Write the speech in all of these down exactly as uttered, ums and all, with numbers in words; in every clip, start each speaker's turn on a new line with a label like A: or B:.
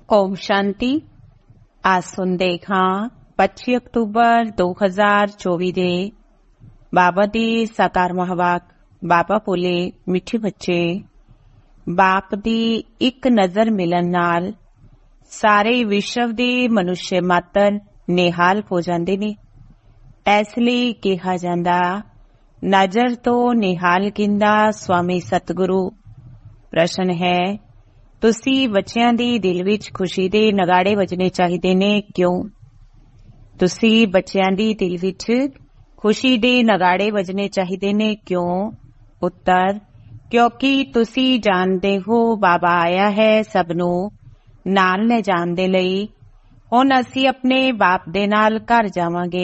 A: ओम शांति। आज सुनदेख हाँ पच्ची अक्तूबर दो हज़ार चौबीस ਦੇ ਬਾਬਾ ਦੀ ਸਾਕਾਰ ਮਹਾਵਾਕ। ਬਾਬਾ ਬੋਲੇ, ਮਿੱਠੇ ਬੱਚੇ, ਬਾਪ ਦੀ ਇੱਕ ਨਜ਼ਰ ਮਿਲਣ ਨਾਲ ਸਾਰੇ ਵਿਸ਼ਵ ਦੇ ਮਨੁੱਖ ਮਾਤਰ ਨਿਹਾਲ ਹੋ ਜਾਂਦੇ ਨੇ। ਇਸ ਲਈ ਕਿਹਾ ਜਾਂਦਾ, ਨਜ਼ਰ ਤੋਂ ਨਿਹਾਲ ਕਿੰਦਾ ਸਵਾਮੀ ਸਤਿਗੁਰੂ। ਪ੍ਰਸ਼ਨ ਹੈ, ਤੁਸੀਂ ਬੱਚਿਆਂ ਦੀ ਦਿਲ ਵਿੱਚ ਖੁਸ਼ੀ ਦੇ ਨਗਾੜੇ ਵੱਜਣੇ ਚਾਹੀਦੇ ਨੇ, ਕਿਉਂ? ਤੁਸੀਂ ਬੱਚਿਆਂ ਦੀ ਦਿਲ ਵਿੱਚ ਖੁਸ਼ੀ ਦੇ ਨਗਾੜੇ ਵੱਜਣੇ ਚਾਹੀਦੇ ਨੇ, ਕਿਉਂ? ਉੱਤਰ, ਕਿਉਂਕਿ ਤੁਸੀਂ ਜਾਣਦੇ ਹੋ ਬਾਬਾ ਆਇਆ ਹੈ ਸਭ ਨੂੰ ਨਾਲ ਲੈ ਜਾਣ ਦੇ ਲਈ। ਹੁਣ ਅਸੀਂ ਆਪਣੇ ਬਾਪ ਦੇ ਨਾਲ ਘਰ ਜਾਵਾਂਗੇ।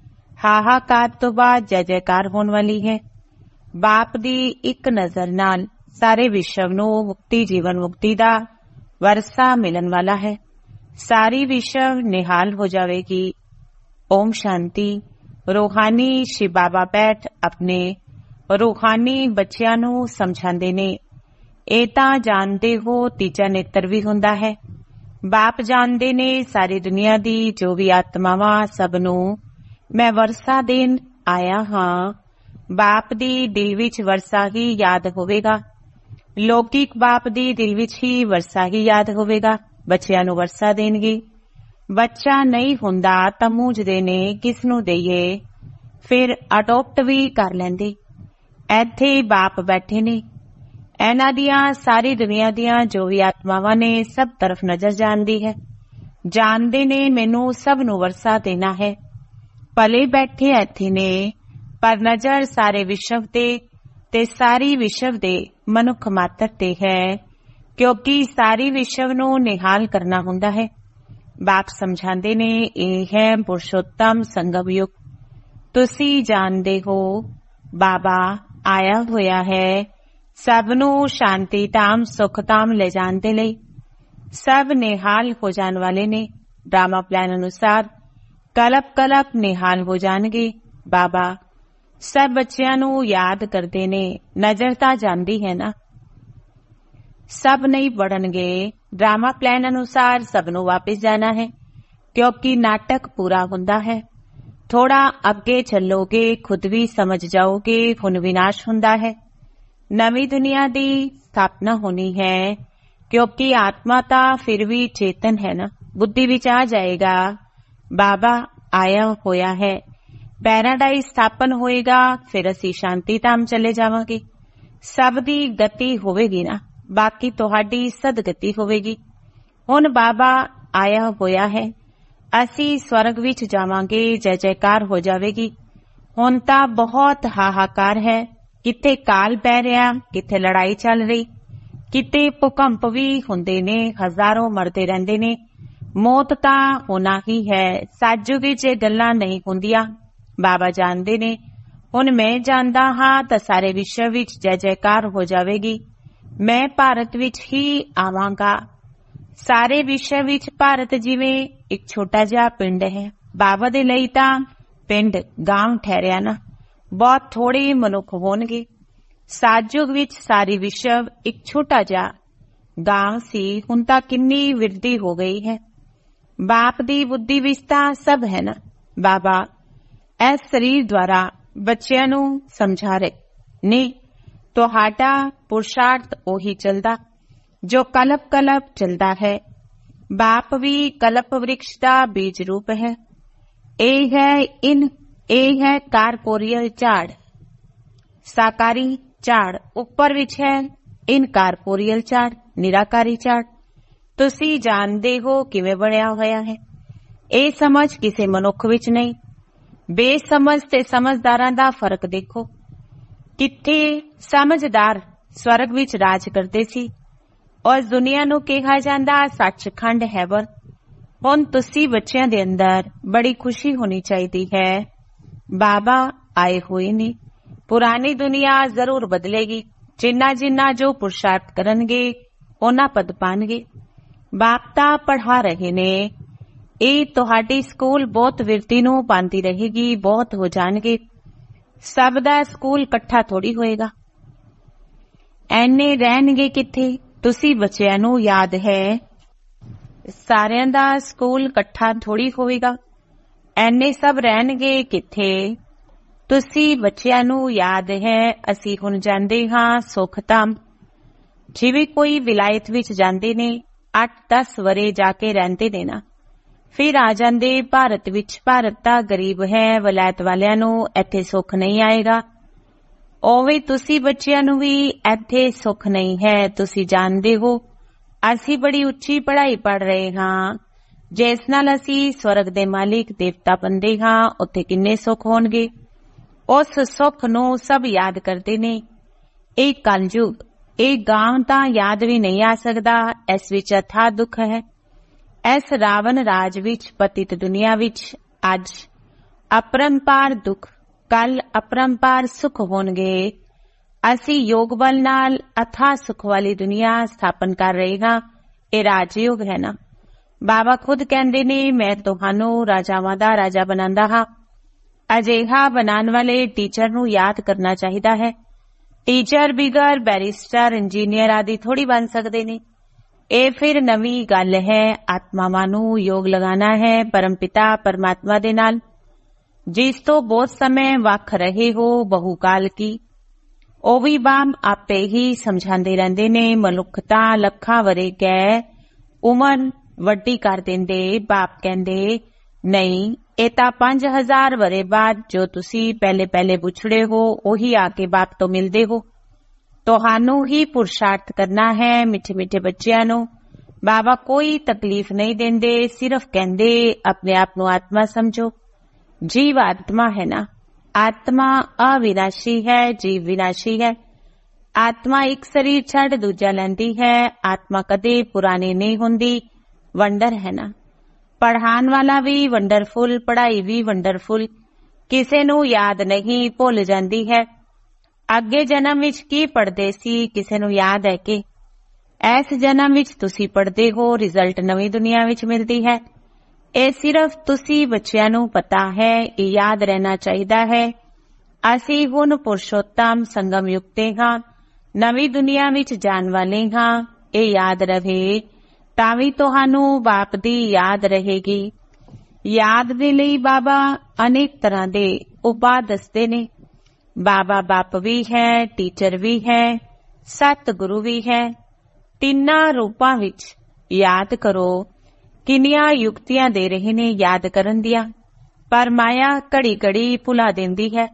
A: ਹਾਹਾਕਾਰ ਤੋਂ ਬਾਅਦ ਜੈ ਜੈਕਾਰ ਹੋਣ ਵਾਲੀ ਹੈ। ਬਾਪ ਦੀ ਇੱਕ ਨਜ਼ਰ ਨਾਲ ਸਾਰੇ ਵਿਸ਼ਵ ਨੂੰ ਮੁਕਤੀ ਜੀਵਨ ਮੁਕਤੀ ਦਾ ਵਰਸਾ ਮਿਲਣ ਵਾਲਾ ਹੈ। ਸਾਰੀ ਵਿਸ਼ਵ ਨਿਹਾਲ ਹੋ ਜਾਵੇਗੀ। ਓਮ ਸ਼ਾਂਤੀ। ਰੂਹਾਨੀ ਸ਼ਿਵ ਬਾਬਾ ਬੈਠ ਆਪਣੇ ਰੂਹਾਨੀ ਬੱਚਿਆਂ ਨੂੰ ਸਮਝਾਉਂਦੇ ਨੇ। ਇਹ ਤਾਂ ਜਾਣਦੇ ਹੋ ਤੀਜਾ ਨੇਤਰ ਵੀ ਹੁੰਦਾ ਹੈ। ਬਾਪ ਜਾਣਦੇ ਨੇ ਸਾਰੀ ਦੁਨੀਆ ਦੀ ਜੋ ਵੀ ਆਤਮਾਵਾਂ ਸਭ ਨੂੰ ਮੈਂ ਵਰਸਾ ਦੇਣ ਆਇਆ ਹਾਂ। ਬਾਪ ਦੀ ਦਿਲ ਵਿੱਚ ਵਰਸਾ ਹੀ ਯਾਦ ਹੋਵੇਗਾ। ਲੌਕਿਕ ਬਾਪ ਦੀ ਦਿਲ ਵਿੱਚ ਹੀ ਵਰਸਾ ਹੀ ਯਾਦ ਹੋਵੇਗਾ। ਬੱਚਿਆਂ ਨੂੰ ਵਰਸਾ ਦੇਣਗੇ। ਬੱਚਾ ਨਹੀਂ ਹੁੰਦਾ ਤਾਂ ਮੂੰਝਦੇ ਨੇ ਕਿਸ ਨੂੰ ਦੇਈਏ, ਫਿਰ ਅਡੋਪਟ ਵੀ ਕਰ ਲੈਂਦੇ। ਇੱਥੇ ਬਾਪ ਬੈਠੇ ਨੇ। ਇਹਨਾਂ ਦੀਆਂ ਸਾਰੀ ਦੁਨੀਆ ਦੀਆਂ ਜੋ ਵੀ ਆਤਮਾਵਾਂ ਨੇ ਸਭ ਤਰਫ ਨਜ਼ਰ ਜਾਂਦੀ ਹੈ। ਜਾਣਦੇ ਨੇ ਮੈਨੂੰ ਸਭ ਨੂੰ ਵਰਸਾ ਦੇਣਾ ਹੈ। ਭਲੇ ਬੈਠੇ ਇੱਥੇ ਨੇ, ਪਰ ਨਜ਼ਰ ਸਾਰੇ ਵਿਸ਼ਵ ਤੇ ਤੇ ਸਾਰੀ ਵਿਸ਼ਵ ਦੇ ਮਨੁੱਖ ਮਾਤਰ ਤੇ ਹੈ, ਕਿਉਂਕਿ ਸਾਰੀ ਵਿਸ਼ਵ ਨੂੰ ਨਿਹਾਲ ਕਰਨਾ ਹੁੰਦਾ ਹੈ। ਬਾਪ ਸਮਝਾਉਂਦੇ ਨੇ, ਇਹ ਹੈ ਪੁਰਸ਼ੋਤਮ ਸੰਗਮ ਯੁਗ। ਤੁਸੀਂ ਜਾਣਦੇ ਹੋ ਬਾਬਾ ਆਇਆ ਹੋਇਆ ਹੈ ਸਭ ਨੂੰ ਸ਼ਾਂਤੀ ਧਾਮ ਸੁਖ ਧਾਮ ਲੈ ਜਾਣ ਦੇ ਲਈ। ਸਭ ਨਿਹਾਲ ਹੋ ਜਾਣ ਵਾਲੇ ਨੇ। ਡਰਾਮਾ ਪਲਾਨ ਅਨੁਸਾਰ ਕਲਪ ਕਲਪ ਨਿਹਾਲ ਹੋ ਜਾਣਗੇ। ਬਾਬਾ ਸਭ ਬੱਚਿਆਂ ਨੂੰ ਯਾਦ ਕਰਦੇ ਨੇ। ਨਜ਼ਰ ਤਾਂ ਜਾਂਦੀ ਹੈ ਨਾ। ਸਭ ਨਹੀਂ ਪੜਨਗੇ। ਡਰਾਮਾ ਪਲਾਨ ਅਨੁਸਾਰ ਸਭ ਨੂੰ ਵਾਪਿਸ ਜਾਣਾ ਹੈ, ਕਿਉਂਕਿ ਨਾਟਕ ਪੂਰਾ ਹੁੰਦਾ ਹੈ। ਥੋੜਾ ਅੱਗੇ ਚੱਲੋਗੇ ਖੁਦ ਵੀ ਸਮਝ ਜਾਓਗੇ ਹੁਣ ਵਿਨਾਸ਼ ਹੁੰਦਾ ਹੈ। ਨਵੀਂ ਦੁਨੀਆ ਦੀ ਸਥਾਪਨਾ ਹੋਣੀ ਹੈ, ਕਿਉਂਕਿ ਆਤਮਾ ਤਾਂ ਫਿਰ ਵੀ ਚੇਤਨ ਹੈ ਨਾ। ਬੁੱਧੀ ਵਿੱਚ ਆ ਜਾਏਗਾ ਬਾਬਾ ਆਇਆ ਹੋਇਆ ਹੈ। ਪੈਰਾਡਾਈਜ਼ ਸਥਾਪਨ ਹੋਏਗਾ, ਫਿਰ ਅਸੀਂ ਸ਼ਾਂਤੀ ਧਾਮ ਚਲੇ ਜਾਵਾਂਗੇ। ਸਭ ਦੀ ਗਤੀ ਹੋਵੇਗੀ ਨਾ, ਬਾਕੀ ਤੁਹਾਡੀ ਸਦਗਤੀ ਹੋਵੇਗੀ। ਹੁਣ ਬਾਬਾ ਆਇਆ ਹੋਇਆ ਹੈ, ਅਸੀਂ ਸਵਰਗ ਵਿੱਚ ਜਾਵਾਂਗੇ। ਜੈ ਜੈਕਾਰ ਹੋ ਜਾਵੇਗੀ। ਹੁਣ ਤਾਂ ਬਹੁਤ ਹਾਹਾਕਾਰ ਹੈ। ਕਿਤੇ ਕਾਲ ਪੈ ਰਿਹਾ, ਕਿਤੇ ਲੜਾਈ ਚੱਲ ਰਹੀ, ਕਿਤੇ ਭੂਕੰਪ ਵੀ ਹੁੰਦੇ ਨੇ। ਹਜ਼ਾਰੋਂ ਮਰਦੇ ਰਹਿੰਦੇ ਨੇ। ਮੌਤ ਤਾਂ ਹੋਣਾ ਹੀ ਹੈ। ਸਾਜੂ ਵਿੱਚ ਇਹ ਗੱਲਾਂ ਨਹੀਂ ਹੁੰਦੀਆਂ। ਬਾਬਾ ਜਾਣਦੇ ਨੇ। ਹੁਣ ਮੈਂ ਜਾਣਦਾ ਹਾਂ ਤਾਂ ਸਾਰੇ ਵਿਸ਼ਵ ਵਿੱਚ ਜੈ ਜੈਕਾਰ ਹੋ ਜਾਵੇਗੀ। ਮੈਂ ਭਾਰਤ ਵਿੱਚ ਹੀ ਆਵਾਂਗਾ। ਸਾਰੇ ਵਿਸ਼ਵ ਵਿੱਚ ਭਾਰਤ ਜਿਵੇਂ ਇੱਕ ਛੋਟਾ ਜਿਹਾ ਪਿੰਡ ਹੈ। ਬਾਬਾ ਦੇ ਲਈ ਤਾਂ ਪਿੰਡ ਗਾਂਵ ਠਹਿਰਿਆ ਨਾ। ਬਹੁਤ ਥੋੜੇ ਮਨੁੱਖ ਹੋਣਗੇ। ਸਾਜਯੁਗ ਵਿੱਚ ਸਾਰੀ ਵਿਸ਼ਵ ਇੱਕ ਛੋਟਾ ਜਿਹਾ ਗਾਂਵ ਸੀ। ਹੁਣ ਤਾਂ ਕਿੰਨੀ ਵਿਰਧੀ ਹੋ ਗਈ ਹੈ। ਬਾਪ ਦੀ ਬੁੱਧੀ ਵਿੱਚ ਤਾਂ ਸਭ ਹੈ ਨਾ। ਬਾਬਾ ਇਸ ਸਰੀਰ ਦੁਆਰਾ ਬੱਚਿਆਂ ਨੂੰ ਸਮਝਾ ਰਹੇ ਨੇ। ਤੁਹਾਡਾ ਪੁਰਸ਼ਾਰਥ ਉਹੀ ਚੱਲਦਾ ਜੋ ਕਲਪ ਕਲਪ ਚੱਲਦਾ ਹੈ। ਬਾਪ ਵੀ ਕਲਪ ਵ੍ਰਿਕਸ਼ ਦਾ ਬੀਜ ਰੂਪ ਹੈ। ਇਹ ਹੈ ਇਨ ਇਹ ਹੈ ਕਾਰਪੋਰੀਅਲ ਝਾੜ, ਸਾਕਾਰੀ ਝਾੜ। ਉੱਪਰ ਵਿੱਚ ਹੈ ਇਨਕਾਰਪੋਰੀਅਲ ਝਾੜ, ਨਿਰਾਕਾਰੀ ਝਾੜ। ਤੁਸੀਂ ਜਾਣਦੇ ਹੋ ਕਿਵੇਂ ਬਣਿਆ ਹੋਇਆ ਹੈ। ਇਹ ਸਮਝ ਕਿਸੇ ਮਨੁੱਖ ਵਿੱਚ ਨਹੀਂ। ਬੇਸਮਝ ਤੇ ਸਮਝਦਾਰਾਂ ਦਾ ਫਰਕ ਦੇਖੋ। ਕਿੱਥੇ ਸਮਝਦਾਰ ਸਵਰਗ ਵਿੱਚ ਰਾਜ ਕਰਦੇ ਸੀ। ਉਸ ਦੁਨੀਆ ਨੂੰ ਕਿਹਾ ਜਾਂਦਾ ਸੱਚਖੰਡ ਹੈਵਨ। ਹੁਣ ਤੁਸੀਂ ਬੱਚਿਆਂ ਦੇ ਅੰਦਰ ਬੜੀ ਖੁਸ਼ੀ ਹੋਣੀ ਚਾਹੀਦੀ ਹੈ। ਬਾਬਾ ਆਏ ਹੋਏ ਨੇ। ਪੁਰਾਣੀ ਦੁਨੀਆ ਜ਼ਰੂਰ ਬਦਲੇਗੀ। ਜਿੰਨਾ ਜਿੰਨਾ ਜੋ ਪੁਰਸ਼ਾਰਥ ਕਰਨਗੇ ਉਹਨਾਂ ਪਦ ਪਾਣਗੇ। ਬਾਪ ਤਾਂ ਪੜ੍ਹਾ ਰਹੇ ਨੇ। ਇਹ ਤੁਹਾਡੀ ਸਕੂਲ ਬਹੁਤ ਵਿਰਤੀ ਨੂੰ ਪਾਉਂਦੀ ਰਹੇਗੀ। ਬਹੁਤ ਹੋ ਜਾਣਗੇ। ਸਭ ਦਾ ਸਕੂਲ ਇਕੱਠਾ ਥੋੜੀ ਹੋਏਗਾ। ਐਨੇ ਰਹਿਣਗੇ ਕਿੱਥੇ। ਤੁਸੀਂ ਬੱਚਿਆਂ ਨੂੰ ਯਾਦ ਹੈ ਸਾਰਿਆਂ ਦਾ ਸਕੂਲ ਇਕੱਠਾ ਥੋੜੀ ਹੋਵੇਗਾ। ਐਨੇ ਸਭ ਰਹਿਣਗੇ ਕਿੱਥੇ? ਤੁਸੀਂ ਬੱਚਿਆਂ ਨੂੰ ਯਾਦ ਹੈ, ਅਸੀਂ ਹੁਣ ਜਾਂਦੇ ਹਾਂ ਸੁਖਧਾਮ। ਜਿਵੇਂ ਕੋਈ ਵਿਲਾਇਤ ਵਿੱਚ ਜਾਂਦੇ ਨੇ, ਅੱਠ ਦਸ ਵਰੇ ਜਾ ਕੇ ਰਹਿੰਦੇ ਨੇ ਨਾ, ਫਿਰ ਆ ਜਾਂਦੇ ਭਾਰਤ ਵਿੱਚ। ਭਾਰਤ ਤਾਂ ਗਰੀਬ ਹੈ, ਵਿਲਾਇਤ ਵਾਲਿਆਂ ਨੂੰ ਇੱਥੇ ਸੁੱਖ ਨਹੀਂ ਆਏਗਾ। ਉਵੇਂ ਤੁਸੀਂ ਬੱਚਿਆਂ ਨੂੰ ਵੀ ਇੱਥੇ ਸੁੱਖ ਨਹੀਂ ਹੈ। ਤੁਸੀਂ ਜਾਣਦੇ ਹੋ ਅਸੀਂ ਬੜੀ ਉੱਚੀ ਪੜ੍ਹਾਈ ਪੜ੍ਹ ਰਹੇ ਹਾਂ, ਜਿਸ ਨਾਲ ਅਸੀਂ ਸਵਰਗ ਦੇ ਮਾਲਿਕ ਦੇਵਤਾ ਬਣਦੇ ਹਾਂ। ਉੱਥੇ ਕਿੰਨੇ ਸੁੱਖ ਹੋਣਗੇ। ਉਸ ਸੁੱਖ ਨੂੰ ਸਭ ਯਾਦ ਕਰਦੇ ਨੇ। ਇਹ ਕਲਯੁਗ, ਇਹ ਗਾਂ ਤਾਂ ਯਾਦ ਵੀ ਨਹੀਂ ਆ ਸਕਦਾ। ਇਸ ਵਿੱਚ ਅਥਾਹ ਦੁੱਖ ਹੈ। ਇਸ ਰਾਵਣ ਰਾਜ ਵਿੱਚ, ਪਤਿਤ ਦੁਨੀਆ ਵਿੱਚ ਅੱਜ ਅਪਰੰਪਾਰ ਦੁੱਖ, ਕੱਲ ਅਪਰੰਪਾਰ ਸੁੱਖ ਹੋਣਗੇ। ਅਸੀਂ ਯੋਗ ਬਲ ਨਾਲ ਅਥਾਹ ਸੁੱਖ ਵਾਲੀ ਦੁਨੀਆ ਸਥਾਪਨ ਕਰ ਰਹੇ ਹਾਂ। ਇਹ ਰਾਜਯੋਗ ਹੈ ਨਾ। ਬਾਬਾ ਖੁਦ ਕਹਿੰਦੇ ਨੇ, ਮੈਂ ਤੁਹਾਨੂੰ ਰਾਜਾਵਾਂ ਦਾ ਰਾਜਾ ਬਣਾਉਂਦਾ ਹਾਂ। ਅਜਿਹਾ ਬਣਾਉਣ ਵਾਲੇ ਟੀਚਰ ਨੂੰ ਯਾਦ ਕਰਨਾ ਚਾਹੀਦਾ ਹੈ। ਟੀਚਰ ਬਿਗਰ ਬੈਰਿਸਟਰ, ਇੰਜੀਨੀਅਰ ਆਦਿ ਥੋੜੀ ਬਣ ਸਕਦੇ ਨੇ। ਇਹ ਫਿਰ ਨਵੀਂ ਗੱਲ ਹੈ। ਆਤਮਾਵਾਂ ਨੂੰ ਯੋਗ ਲਗਾਉਣਾ ਹੈ ਪਰਮਪਿਤਾ ਪਰਮਾਤਮਾ ਦੇ ਨਾਲ, ਜਿਸ ਤੋਂ ਬਹੁਤ ਸਮੇਂ ਵੱਖ ਰਹੇ ਹੋ ਬਹੁਕਾਲ ਕੀ। ਉਹ ਵੀ ਬਾਮ ਆਪੇ ਹੀ ਸਮਝਾਉਂਦੇ ਰਹਿੰਦੇ ਨੇ। ਮਨੁੱਖਤਾ ਲੱਖਾਂ ਵਰੇ ਗਏ, ਉਮਰ ਵੱਡੀ ਕਰ ਦਿੰਦੇ। ਬਾਪ ਕਹਿੰਦੇ ਨਹੀਂ, ਇਹ ਤਾਂ ਪੰਜ ਹਜ਼ਾਰ ਵਰੇ ਬਾਅਦ ਜੋ ਤੁਸੀਂ ਪਹਿਲੇ ਪਹਿਲੇ ਵਿਛੜੇ ਹੋ, ਉਹੀ ਆ ਕੇ ਬਾਪ ਤੋਂ ਮਿਲਦੇ ਹੋ। ਤੁਹਾਨੂੰ ਹੀ ਪੁਰਸ਼ਾਰਥ ਕਰਨਾ ਹੈ। ਮਿੱਠੇ ਮਿੱਠੇ ਬੱਚਿਆਂ ਨੂੰ ਬਾਬਾ ਕੋਈ ਤਕਲੀਫ ਨਹੀਂ ਦਿੰਦੇ, ਸਿਰਫ ਕਹਿੰਦੇ ਆਪਣੇ ਆਪ ਨੂੰ ਆਤਮਾ ਸਮਝੋ। ਜੀਵ ਆਤਮਾ ਹੈ ਨਾ। ਆਤਮਾ ਅਵਿਨਾਸ਼ੀ ਹੈ, ਜੀਵ ਵਿਨਾਸ਼ੀ ਹੈ। ਆਤਮਾ ਇੱਕ ਸਰੀਰ ਛੱਡ ਦੂਜਾ ਲੈਂਦੀ ਹੈ। ਆਤਮਾ ਕਦੇ ਪੁਰਾਣੀ ਨਹੀਂ ਹੁੰਦੀ। ਵੰਡਰ ਹੈ ਨਾ। ਪੜ੍ਹਾਉਣ ਵਾਲਾ ਵੀ ਵੰਡਰਫੁਲ, ਪੜ੍ਹਾਈ ਵੀ ਵੰਡਰਫੁਲ। ਕਿਸੇ ਨੂੰ ਯਾਦ ਨਹੀਂ, ਭੁੱਲ ਜਾਂਦੀ ਹੈ। ਅੱਗੇ ਜਨਮ ਵਿੱਚ ਕੀ ਪੜ੍ਹਦੇ ਸੀ, ਕਿਸੇ ਨੂੰ ਯਾਦ ਹੈ ਕਿ? ਇਸ ਜਨਮ ਵਿੱਚ ਤੁਸੀਂ ਪੜ੍ਹਦੇ ਹੋ, ਰਿਜ਼ਲਟ ਨਵੀਂ ਦੁਨੀਆ ਵਿੱਚ ਮਿਲਦੀ ਹੈ। ਇਹ ਸਿਰਫ ਤੁਸੀਂ ਬੱਚਿਆਂ ਨੂੰ ਪਤਾ ਹੈ। ਇਹ ਯਾਦ ਰਹਿਣਾ ਚਾਹੀਦਾ ਹੈ। ਅਸੀਂ ਹੁਣ ਪੁਰਸ਼ੋਤਮ ਸੰਗਮ ਯੁਕਤੇ ਹਾਂ, ਨਵੀਂ ਦੁਨੀਆ ਵਿੱਚ ਜਾਣ ਵਾਲੇ ਹਾਂ। ਇਹ ਯਾਦ ਰਹੇ ਤਾਂ ਵੀ ਤੁਹਾਨੂੰ ਬਾਪ ਦੀ ਯਾਦ ਰਹੇਗੀ। ਯਾਦ ਦੇ ਲਈ ਬਾਬਾ ਅਨੇਕ ਤਰ੍ਹਾਂ ਦੇ ਉਪਾਅ ਦੱਸਦੇ ਨੇ। ਬਾਬਾ ਬਾਪ ਵੀ ਹੈ, ਟੀਚਰ ਵੀ ਹੈ, ਸਤਿਗੁਰੂ ਵੀ ਹੈ। ਤਿੰਨਾਂ ਰੂਪਾਂ ਵਿੱਚ ਯਾਦ ਕਰੋ। ਕਿੰਨੀਆਂ ਯੁਕਤੀਆਂ ਦੇ ਰਹੇ ਨੇ ਯਾਦ ਕਰਨ ਦੀਆਂ, ਪਰ ਮਾਇਆ ਘੜੀ ਘੜੀ ਭੁਲਾ ਦਿੰਦੀ ਹੈ।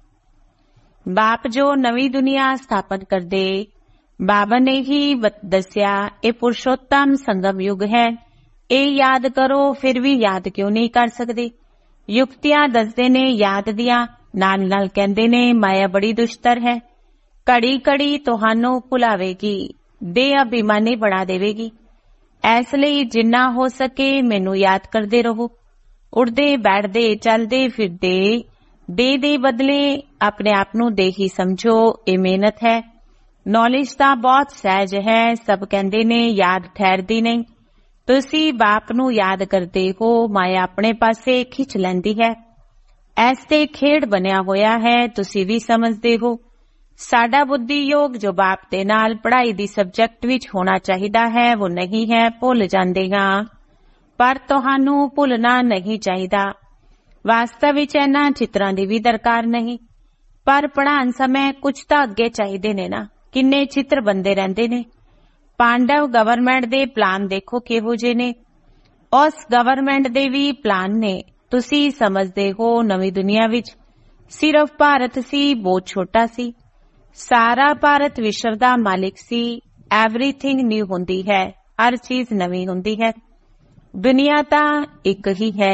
A: ਬਾਪ ਜੋ ਨਵੀਂ ਦੁਨੀਆ ਸਥਾਪਨ ਕਰਦੇ, ਬਾਬਾ ਨੇ ਹੀ ਦੱਸਿਆ ਇਹ ਪੁਰਸ਼ੋਤਮ ਸੰਗਮ ਯੁਗ ਹੈ। ਇਹ ਯਾਦ ਕਰੋ। ਫਿਰ ਵੀ ਯਾਦ ਕਿਉਂ ਨਹੀਂ ਕਰ ਸਕਦੇ? ਯੁਕਤੀਆਂ ਦੱਸਦੇ ਨੇ ਯਾਦ ਦੀਆਂ, ਨਾਲ ਨਾਲ ਕਹਿੰਦੇ ਨੇ ਮਾਇਆ ਬੜੀ ਦੁਸ਼ਟਰ ਹੈ। ਘੜੀ ਘੜੀ ਤੁਹਾਨੂੰ ਭੁਲਾਵੇਗੀ, ਦੇ ਅਭਿਮਾਨੀ ਬਣਾ ਦੇਵੇਗੀ। ਇਸ ਲਈ ਜਿੰਨਾ ਹੋ ਸਕੇ ਮੈਨੂੰ ਯਾਦ ਕਰਦੇ ਰਹੋ। ਉੱਠਦੇ ਬੈਠਦੇ ਚੱਲਦੇ ਫਿਰਦੇ ਦੇ ਦੇ ਬਦਲੇ ਆਪਣੇ ਆਪ ਨੂੰ ਦੇ ਹੀ ਸਮਝੋ। ਇਹ ਮਿਹਨਤ ਹੈ। ਨੌਲੇਜ ਤਾਂ ਬਹੁਤ ਸਹਿਜ ਹੈ। ਸਭ ਕਹਿੰਦੇ ਨੇ ਯਾਦ ਠਹਿਰਦੀ ਨਹੀਂ। ਤੁਸੀਂ ਬਾਪ ਨੂੰ ਯਾਦ ਕਰਦੇ ਹੋ, ਮਾਇਆ ਆਪਣੇ ਪਾਸੇ ਖਿੱਚ ਲੈਂਦੀ ਹੈ। ਐਸ ਤੇ ਖੇਡ ਬਣਿਆ ਹੋਇਆ ਹੈ। ਤੁਸੀਂ ਵੀ ਸਮਝਦੇ ਹੋ। ਸਾਡਾ ਬੁੱਧੀ ਯੋਗ ਜੋ ਬਾਪ ਦੇ ਨਾਲ ਪੜ੍ਹਾਈ ਦੀ ਸਬਜੈਕਟ ਵਿੱਚ ਹੋਣਾ ਚਾਹੀਦਾ ਹੈ, ਉਹ ਨਹੀਂ ਹੈ। ਭੁੱਲ ਜਾਂਦੇ ਹਾਂ, ਪਰ ਤੁਹਾਨੂੰ ਭੁੱਲਣਾ ਨਹੀਂ ਚਾਹੀਦਾ। ਵਾਸਤਵ ਵਿੱਚ ਇਹਨਾਂ ਚਿੱਤਰਾਂ ਦੀ ਵੀ ਦਰਕਾਰ ਨਹੀਂ, ਪਰ ਪੜ੍ਹਾਉਣ ਸਮੇਂ ਕੁਝ ਤਾਂ ਅੱਗੇ ਚਾਹੀਦੇ ਨੇ ਨਾ। ਕਿੰਨੇ ਚਿੱਤਰ ਬੰਦੇ ਰਹਿੰਦੇ ਨੇ। ਪਾਂਡਵ ਗਵਰਨਮੈਂਟ ਦੇ ਪਲਾਨ ਦੇਖੋ ਕਿਹੋ ਜਿਹੇ ਨੇ। ਉਸ ਗਵਰਨਮੈਂਟ ਦੇ ਵੀ ਪਲਾਨ ਨੇ। ਤੁਸੀਂ ਸਮਝਦੇ ਹੋ ਨਵੀਂ ਦੁਨੀਆ ਵਿੱਚ ਸਿਰਫ ਭਾਰਤ ਸੀ, ਬਹੁਤ ਛੋਟਾ ਸੀ। ਸਾਰਾ ਭਾਰਤ ਵਿਸ਼ਵ ਦਾ ਮਾਲਿਕ ਸੀ। ਐਵਰੀਥਿੰਗ ਨਿਊ ਹੁੰਦੀ ਹੈ, ਹਰ ਚੀਜ਼ ਨਵੀਂ ਹੁੰਦੀ ਹੈ। ਦੁਨੀਆ ਤਾਂ ਇੱਕ ਹੀ ਹੈ,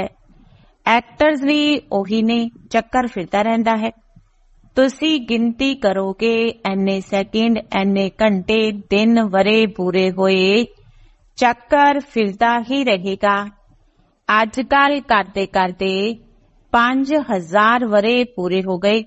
A: ਐਕਟਰਸ ਵੀ ਉਹੀ ਨੇ, ਚੱਕਰ ਫਿਰਦਾ ਰਹਿੰਦਾ ਹੈ। ਤੁਸੀਂ ਗਿਣਤੀ ਕਰੋਗੇ ਐਨੇ ਸੈਕਿੰਡ, ਐਨੇ ਘੰਟੇ, ਦਿਨ, ਵਰੇ ਪੂਰੇ ਹੋਏ, ਚੱਕਰ ਫਿਰਦਾ ਹੀ ਰਹੇਗਾ। ਅੱਜ ਕੱਲ ਕਰਦੇ ਕਰਦੇ ਪੰਜ ਹਜ਼ਾਰ ਵਰੇ ਪੂਰੇ ਹੋ ਗਏ।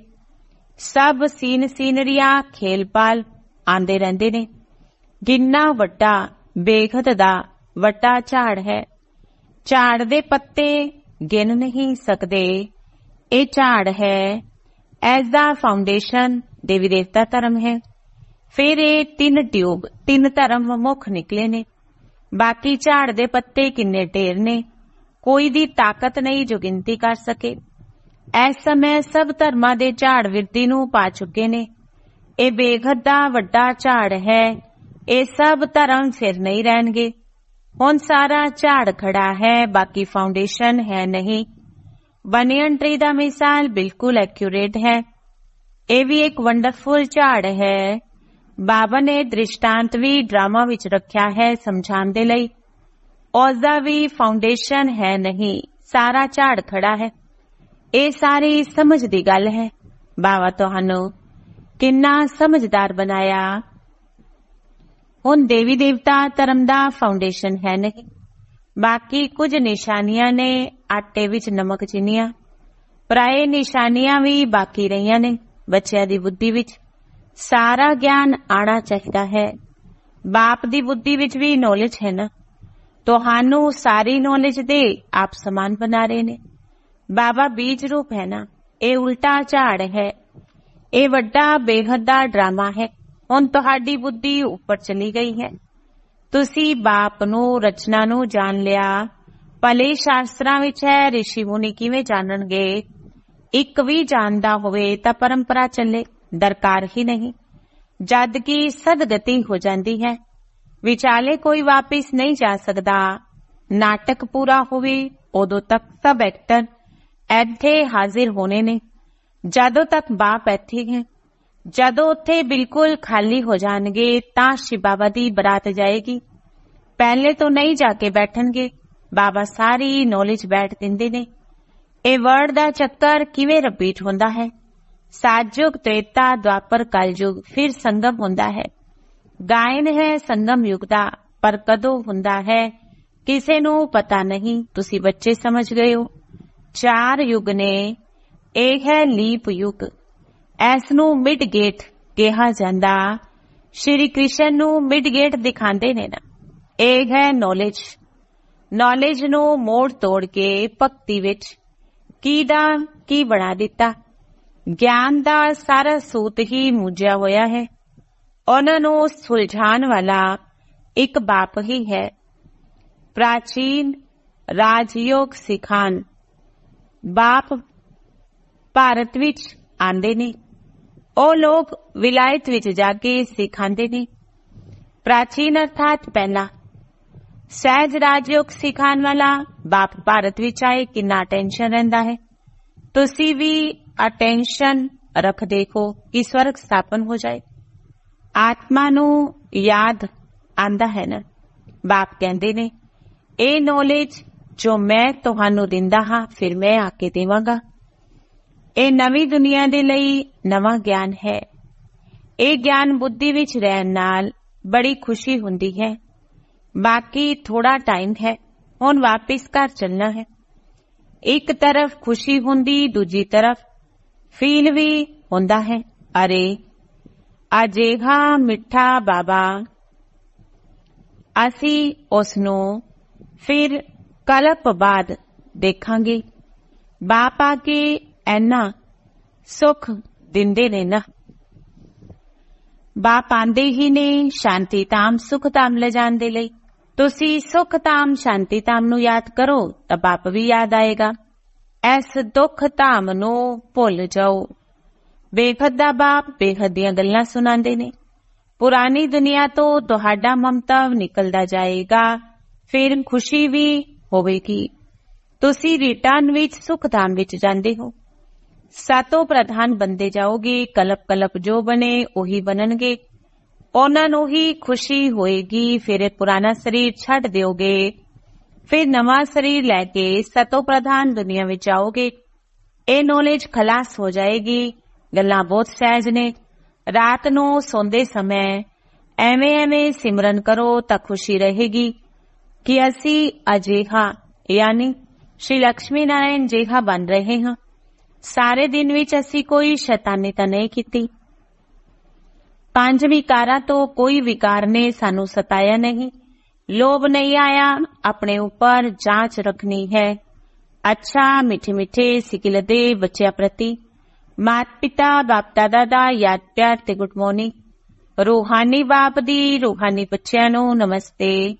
A: ਸਭ ਸੀਨ ਸੀਨਰੀਆਂ ਖੇਲ ਪਾਲ ਆਂਦੇ ਰਹਿੰਦੇ ਨੇ। ਕਿੰਨਾ ਵੱਡਾ ਬੇਖਤ ਦਾ ਵੱਡਾ ਝਾੜ ਹੈ। ਝਾੜ ਦੇ ਪੱਤੇ ਗਿਣ ਨਹੀਂ ਸਕਦੇ। ਇਹ ਝਾੜ ਹੈ, ਐਸ ਦਾ ਫਾਊਂਡੇਸ਼ਨ ਦੇਵੀ ਦੇਵਤਾ ਧਰਮ ਹੈ। ਫਿਰ ਇਹ ਤਿੰਨ ਟਿਊਬ, ਤਿੰਨ ਧਰਮ ਮੁੱਖ ਨਿਕਲੇ ਨੇ। ਬਾਕੀ ਝਾੜ ਦੇ ਪੱਤੇ ਕਿੰਨੇ ਢੇਰ ਨੇ, ਕੋਈ ਦੀ ਤਾਕਤ ਨਹੀਂ ਜੋ ਗਿਣਤੀ ਕਰ ਸਕੇ। ਇਸ ਸਮੇਂ ਸਭ ਧਰਮਾਂ ਦੇ ਝਾੜ ਵਿਰਦੀ ਨੂੰ ਪਾ ਚੁੱਕੇ ਨੇ। ਇਹ ਬੇਗਤ ਦਾ ਵੱਡਾ ਝਾੜ ਹੈ। ਇਹ ਸਭ ਧਰਮ ਫਿਰ ਨਹੀਂ ਰਹਿਣਗੇ। ਹੁਣ ਸਾਰਾ ਝਾੜ ਖੜਾ ਹੈ, ਬਾਕੀ ਫਾਊਂਡੇਸ਼ਨ ਹੈ ਨਹੀਂ। ਬਨੀਅਨ ਟਰੀ ਦਾ ਮਿਸਾਲ ਬਿਲਕੁਲ ਐਕਿਊਰੇਟ ਹੈ। ਇਹ ਵੀ ਇੱਕ ਵੰਡਰਫੁਲ ਝਾੜ ਹੈ। ਬਾਬਾ ਨੇ ਦ੍ਰਿਸ਼ਟਾਂਤ ਵੀ ਡਰਾਮਾ ਵਿੱਚ ਰੱਖਿਆ ਹੈ ਸਮਝਾਉਣ ਦੇ ਲਈ। ਉਸਦਾ ਵੀ ਫਾਊਂਡੇਸ਼ਨ ਹੈ ਨਹੀਂ, ਸਾਰਾ ਝਾੜ ਖੜਾ ਹੈ। ਇਹ ਸਾਰੀ ਸਮਝ ਦੀ ਗੱਲ ਹੈ। ਬਾਬਾ ਤੁਹਾਨੂੰ ਕਿੰਨਾ ਸਮਝਦਾਰ ਬਣਾਇਆ। ਹੁਣ ਦੇਵੀ ਦੇਵਤਾ ਧਰਮ ਦਾ ਫਾਊਂਡੇਸ਼ਨ ਹੈ ਨਹੀਂ। ਬਾਕੀ ਕੁਝ ਨਿਸ਼ਾਨੀਆਂ ਨੇ ਆਟੇ ਵਿੱਚ ਨਮਕ ਚਿੰਨਿਆ। ਪਰਾਏ ਨਿਸ਼ਾਨੀਆਂ ਵੀ ਬਾਕੀ ਰਹੀਆਂ ਨੇ ਬੱਚਿਆਂ ਦੀ ਬੁੱਧੀ ਵਿੱਚ। ਸਾਰਾ ਗਿਆਨ ਆਣਾ ਚਾਹੀਦਾ ਹੈ। ਬਾਪ ਦੀ ਬੁੱਧੀ ਵਿੱਚ ਵੀ ਨੌਲੇਜ ਹੈ ਨਾ। ਤੁਹਾਨੂੰ ਸਾਰੀ ਨੌਲੇਜ ਦੇ ਆਪ ਸਮਾਨ ਬਣਾ ਰਹੇ ਨੇ। ਬਾਬਾ ਬੀਜ ਰੂਪ ਹੈ ਨਾ। ਇਹ ਉਲਟਾ ਝਾੜ ਹੈ। ਇਹ ਵੱਡਾ ਬੇਹੱਦ ਦਾ ਡਰਾਮਾ ਹੈ। ਹੁਣ ਤੁਹਾਡੀ ਬੁੱਧੀ ਉੱਪਰ ਚਲੀ ਗਈ ਹੈ। ਤੁਸੀਂ ਬਾਪ ਨੂੰ, ਰਚਨਾ ਨੂੰ ਜਾਣ ਲਿਆ। ਭਲੇ ਸ਼ਾਸਤਰਾਂ ਵਿੱਚ ਹੈ ਰਿਸ਼ੀ ਮੁਨੀ ਕਿਵੇਂ ਜਾਣਨਗੇ। ਇੱਕ ਵੀ ਜਾਣਦਾ ਹੋਵੇ ਤਾਂ ਪਰੰਪਰਾ ਚੱਲੇ, ਦਰਕਾਰ ਹੀ ਨਹੀਂ। ਜਦ ਕਿ ਸਦਗਤੀ ਹੋ ਜਾਂਦੀ ਹੈ, ਵਿਚਾਲੇ ਕੋਈ ਵਾਪਿਸ ਨਹੀਂ ਜਾ ਸਕਦਾ। ਨਾਟਕ ਪੂਰਾ ਹੋਵੇ ਉਦੋਂ ਤੱਕ ਸਭ ਐਕਟਰ ਇੱਥੇ ਹਾਜ਼ਰ ਹੋਣੇ ਨੇ। ਜਦੋਂ ਤੱਕ ਬਾਪ ਇੱਥੇ ਹੈ, ਜਦੋਂ ਉੱਥੇ ਬਿਲਕੁਲ ਖਾਲੀ ਹੋ ਜਾਣਗੇ ਤਾਂ ਸ਼ਿਵ ਬਾਬਾ ਦੀ ਬਰਾਤ ਜਾਏਗੀ। ਪਹਿਲੇ ਤੋਂ ਨਹੀਂ ਜਾ ਕੇ ਬੈਠਣਗੇ। ਬਾਬਾ ਸਾਰੀ ਨੌਲੇਜ ਬੈਠ ਦਿੰਦੇ ਨੇ। ਇਹ ਵਰਡ ਦਾ ਚੱਕਰ ਕਿਵੇਂ ਰਿਪੀਟ ਹੁੰਦਾ ਹੈ। ਸਾਜਯੁਗ, ਤ੍ਰੇਤਾ, ਦੁਆਪਰ, ਕਲਯੁਗ, ਫਿਰ ਸੰਗਮ ਹੁੰਦਾ ਹੈ। ਗਾਇਨ ਹੈ ਸੰਗਮ ਯੁਗ ਦਾ, ਪਰ ਕਦੋਂ ਹੁੰਦਾ ਹੈ ਕਿਸੇ ਨੂੰ ਪਤਾ ਨਹੀਂ। ਤੁਸੀਂ ਬੱਚੇ ਸਮਝ ਗਏ ਹੋ। ਚਾਰ ਯੁਗ ਨੇ। ਇਹ ਹੈ ਲੀਪ ਯੁਗ। ਇਸ ਨੂੰ ਮਿਡ ਗੇਟ ਕਿਹਾ ਜਾਂਦਾ। ਸ਼੍ਰੀ ਕ੍ਰਿਸ਼ਨ ਨੂੰ ਮਿਡ ਗੇਟ ਦਿਖਾਉਂਦੇ ਨੇ ਨਾ। ਇਹ ਹੈ ਨੌਲੇਜ। ਨੌਲੇਜ ਨੂੰ ਮੋੜ ਤੋੜ ਕੇ ਭਗਤੀ ਵਿੱਚ ਕੀ ਦਾ ਕੀ ਬਣਾ ਦਿੱਤਾ। ਗਿਆਨ ਦਾ ਸਾਰਾ ਸੂਤ ਹੀ ਮੁੱਝਿਆ ਹੋਇਆ ਹੈ। ਉਹਨਾਂ ਨੂੰ ਸੁਲਝਾਉਣ ਵਾਲਾ ਇੱਕ ਬਾਪ ਹੀ ਹੈ। ਪ੍ਰਾਚੀਨ ਰਾਜਯੋਗ ਸਿਖਾਨ ਬਾਪ ਭਾਰਤ ਵਿੱਚ ਆਉਂਦੇ ਨੇ। ਉਹ ਲੋਕ ਵਿਲਾਇਤ ਵਿੱਚ ਜਾ ਕੇ ਸਿਖਾਉਂਦੇ ਨੇ। ਪ੍ਰਾਚੀਨ ਅਰਥਾਤ ਪਹਿਲਾ। ਸਹਿਜ ਰਾਜਯੋਗ ਸਿਖਾਉਣ ਵਾਲਾ ਬਾਪ ਭਾਰਤ ਵਿੱਚ ਆਏ, ਕਿੰਨਾ ਅਟੈਂਸ਼ਨ ਰਹਿੰਦਾ ਹੈ। ਤੁਸੀਂ ਵੀ ਅਟੈਂਸ਼ਨ ਰੱਖ ਦੇਖੋ ਕਿ ਸਵਰਗ ਸਥਾਪਨ ਹੋ ਜਾਏ। ਆਤਮਾ ਨੂੰ ਯਾਦ ਆਂਦਾ ਹੈ ਨਾ। ਬਾਪ ਕਹਿੰਦੇ ਨੇ ਇਹ ਨੌਲੇਜ ਜੋ ਮੈਂ ਤੁਹਾਨੂੰ ਦਿੰਦਾ ਹਾਂ ਫਿਰ ਮੈਂ ਆ ਕੇ ਦੇਵਾਂਗਾ। ਇਹ ਨਵੀਂ ਦੁਨੀਆ ਦੇ ਲਈ ਨਵਾਂ ਗਿਆਨ ਹੈ। ਇਹ ਗਿਆਨ ਬੁੱਧੀ ਵਿੱਚ ਰਹਿਣ ਨਾਲ ਬੜੀ ਖੁਸ਼ੀ ਹੁੰਦੀ ਹੈ। ਬਾਕੀ ਥੋੜਾ ਟਾਈਮ ਹੈ। ਹੁਣ ਵਾਪਿਸ ਘਰ ਚੱਲਣਾ ਹੈ। ਇੱਕ ਤਰਫ ਖੁਸ਼ੀ ਹੁੰਦੀ, ਦੂਜੀ ਤਰਫ ਫੀਲ ਵੀ ਹੁੰਦਾ ਹੈ। ਅਰੇ ਅਜਿਹਾ ਮਿੱਠਾ ਬਾਬਾ। ਅਸੀਂ ਉਸ ਨੂੰ ਫਿਰ ਕਲਪ ਬਾਅਦ ਦੇਖਾਂਗੇ। ਬਾਪ ਆ ਕੇ ਐਨਾ ਸੁੱਖ ਦਿੰਦੇ ਨੇ ਨਾ। ਬਾਪ ਆਂਦੇ ਹੀ ਨੇ ਸ਼ਾਂਤੀ ਧਾਮ, ਸੁਖ ਧਾਮ ਲਿਜਾਣ ਦੇ ਲਈ। ਤੁਸੀਂ ਸੁਖ ਧਾਮ, ਸ਼ਾਂਤੀ ਧਾਮ ਨੂੰ ਯਾਦ ਕਰੋ ਤਾਂ ਬਾਪ ਵੀ ਯਾਦ ਆਏਗਾ। ਇਸ ਦੁੱਖ ਧਾਮ ਨੂੰ ਭੁੱਲ ਜਾਓ। ਬੇਖਦ ਦਾ ਬਾਪ ਬੇਖਦ ਦੀਆਂ ਗੱਲਾਂ ਸੁਣਾਉਂਦੇ ਨੇ। ਪੁਰਾਣੀ ਦੁਨੀਆ ਤੋਂ ਤੁਹਾਡਾ ਮਮਤਵ ਨਿਕਲਦਾ ਜਾਏਗਾ, ਫਿਰ ਖੁਸ਼ੀ ਵੀ ਹੋਵੇਗੀ। ਤੁਸੀਂ ਰਿਟਰਨ ਵਿੱਚ ਸੁਖ ਧਾਮ ਵਿੱਚ ਜਾਂਦੇ ਹੋ। ਸਾਤੋਂ ਪ੍ਰਧਾਨ ਬੰਦੇ ਜਾਓਗੇ। ਕਲਪ ਕਲਪ ਜੋ ਬਣੇ ਉਹੀ ਬਣਨਗੇ। ਉਹਨਾਂ ਨੂੰ ਹੀ ਖੁਸ਼ੀ ਹੋਏਗੀ। ਫਿਰ ਇਹ ਪੁਰਾਣਾ ਸਰੀਰ ਛੱਡ ਦਿਓਗੇ। ਫਿਰ ਨਵਾਂ ਸਰੀਰ ਲੈ ਕੇ ਸਤੋ ਪ੍ਰਧਾਨ ਦੁਨੀਆ ਵਿੱਚ ਆਓਗੇ। ਇਹ ਨੌਲੇਜ ਖਲਾਸ ਹੋ ਜਾਏਗੀ। ਗੱਲਾਂ ਬਹੁਤ ਸਹਿਜ ਨੇ। ਰਾਤ ਨੂੰ ਸੌਂਦੇ ਸਮੇਂ ਐਵੇਂ ਐਵੇਂ ਸਿਮਰਨ ਕਰੋ ਤਾਂ ਖੁਸ਼ੀ ਰਹੇਗੀ ਕਿ ਅਸੀਂ ਅਜਿਹਾ ਯਾਨੀ ਸ਼੍ਰੀ ਲక్ష్ਮੀ ਨਾਰਾਇਣ ਜਿਹਾ ਬਣ ਰਹੇ ਹਾਂ। ਸਾਰੇ ਦਿਨ ਵਿੱਚ ਅਸੀਂ ਕੋਈ ਸ਼ੈਤਾਨੀ ਤਾਂ ਨਹੀਂ ਕੀਤੀ। ਪੰਜ ਵਿਕਾਰਾਂ ਤੋਂ ਕੋਈ ਵਿਕਾਰ ਨੇ ਸਾਨੂੰ ਸਤਾਇਆ ਨਹੀਂ। ਲੋਭ ਨਹੀਂ ਆਇਆ। ਆਪਣੇ ਉੱਪਰ ਜਾਂਚ ਰੱਖਣੀ ਹੈ। ਅੱਛਾ ਮਿੱਠੇ ਮਿੱਠੇ ਸਿਕਿਲ ਦੇ ਬੱਚਿਆਂ ਪ੍ਰਤੀ ਮਾਤ ਪਿਤਾ ਬਾਪ ਦਾਦਾ ਦਾ ਯਾਦ ਪਿਆਰ ਤੇ ਗੁੱਡ ਮਾਰਨਿੰਗ। ਰੂਹਾਨੀ ਬਾਪ ਦੀ ਰੂਹਾਨੀ ਬੱਚਿਆਂ ਨੂੰ ਨਮਸਤੇ।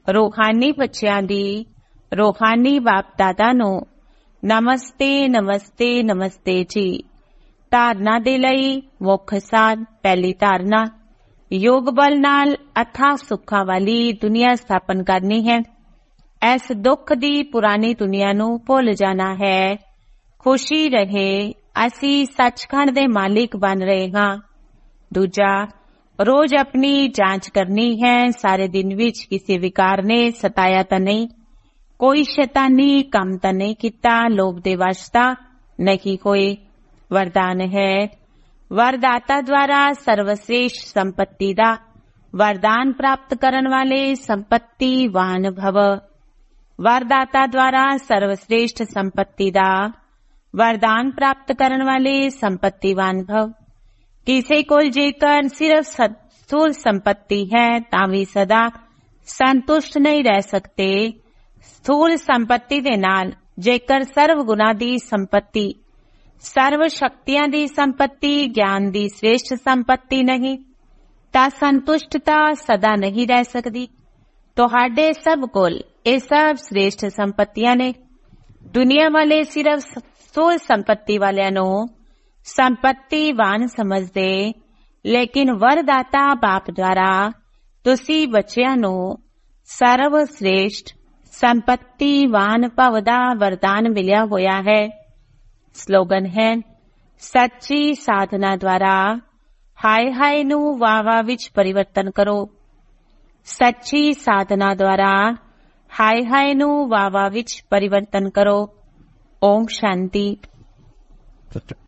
A: ਰੂਹਾਨੀ ਬੱਚਿਆਂ ਦੀ ਰੂਹਾਨੀ ਬਾਪ ਦਾਦਾ ਨੂੰ ਨਮਸਤੇ ਨਮਸਤੇ ਨਮਸਤੇ ਜੀ। ਧਾਰਨਾ ਦੇ ਲਈ ਮੁੱਖ ਸਾਧ। ਪਹਿਲੀ ਧਾਰਨਾ, ਯੋਗ ਬਲ ਨਾਲ ਅਥਾਹ ਸੁੱਖਾਂ ਵਾਲੀ ਦੁਨੀਆ ਸਥਾਪਨ ਕਰਨੀ ਹੈ। ਇਸ ਦੁੱਖ ਦੀ ਪੁਰਾਣੀ ਦੁਨੀਆ ਨੂੰ ਭੁੱਲ ਜਾਣਾ ਹੈ। ਖੁਸ਼ੀ ਰਹੇ, ਅਸੀਂ ਸੱਚਖੰਡ ਦੇ ਮਾਲਿਕ ਬਣ ਰਹੇ ਹਾਂ। ਦੂਜਾ, ਰੋਜ਼ ਆਪਣੀ ਜਾਂਚ ਕਰਨੀ ਹੈ। ਸਾਰੇ ਦਿਨ ਵਿੱਚ ਕਿਸੇ ਵਿਕਾਰ ਨੇ ਸਤਾਇਆ ਤਾਂ ਨਹੀਂ, ਕੋਈ ਸ਼ੈਤਾਨੀ ਕੰਮ ਤਾਂ ਨਹੀਂ ਕੀਤਾ, ਲੋਭ ਦੇ ਵਸ਼ ਤਾਂ ਨਹੀਂ ਹੋਏ। ਵਰਦਾਨ ਹੈ, ਵਰਦਾਤਾ ਦੁਆਰਾ ਸਰਵਸ਼੍ਰੇਸ਼ਟ ਸੰਪत्ति ਦਾ ਵਰਦਾਨ ਪ੍ਰਾਪਤ ਕਰਨ ਵਾਲੇ ਸੰਪत्तिवान ਭਵ। ਵਰਦਾਤਾ ਦੁਆਰਾ ਸਰਵਸ਼੍ਰੇਸ਼ਟ ਸੰਪत्ति ਦਾ ਵਰਦਾਨ ਪ੍ਰਾਪਤ ਕਰਨ ਵਾਲੇ ਸੰਪत्तिवान ਭਵ। ਕਿਸੇ ਕੋਲ ਜੇਕਰ ਸਿਰਫ ਸਥੂਲ ਸੰਪत्ति ਹੈ ਤਾਂ ਵੀ ਸਦਾ ਸੰਤੁਸ਼ਟ ਨਹੀਂ ਰਹਿ ਸਕਦੇ। ਸਥੂਲ ਸੰਪत्ति ਦੇ ਨਾਲ ਜੇਕਰ ਸਰਵ ਗੁਣਾ ਦੀ ਸੰਪत्ति, ਸਰਵ ਸ਼ਕਤੀਆਂ ਦੀ ਸੰਪत्ति, ਗਿਆਨ ਦੀ ਸ੍ਰੇਸ਼ਟ ਸੰਪत्ति ਨਹੀਂ ਤਾਂ ਸੰਤੁਸ਼ਟਤਾ ਸਦਾ ਨਹੀਂ ਰਹਿ ਸਕਦੀ। ਤੁਹਾਡੇ ਸਭ ਕੋਲ ਇਹ ਸਭ ਸ੍ਰੇਸ਼ਟ ਸੰਪत्तियां ਨੇ। ਦੁਨੀਆ ਵਾਲੇ ਸਿਰਫ ਸਥੂਲ ਸੰਪत्ति ਵਾਲਿਆਂ ਨੂੰ ਸੰਪत्तिवान ਸਮਝਦੇ, ਲੇਕਿਨ ਵਰਦਾਤਾ ਬਾਪ ਦੁਆਰਾ ਤੁਸੀਂ ਬੱਚਿਆਂ ਨੂੰ ਸਰਵ ਸ੍ਰੇਸ਼ਟ ਸੰਪत्तिवान ਭਵ ਦਾ ਵਰਦਾਨ ਮਿਲਿਆ ਹੋਇਆ ਹੈ। ਸਲੋਗਨ ਹੈ, ਸੱਚੀ ਸਾਧਨਾ ਦੁਆਰਾ ਹਾਏ ਹਾਏ ਨੂੰ ਵਾਵਾ ਵਿੱਚ ਪਰਿਵਰਤਨ ਕਰੋ। ਸੱਚੀ ਸਾਧਨਾ ਦੁਆਰਾ ਹਾਏ ਹਾਏ ਨੂੰ ਵਾਵਾ ਵਿੱਚ ਪਰਿਵਰਤਨ ਕਰੋ। ਓਮ ਸ਼ਾਂਤੀ।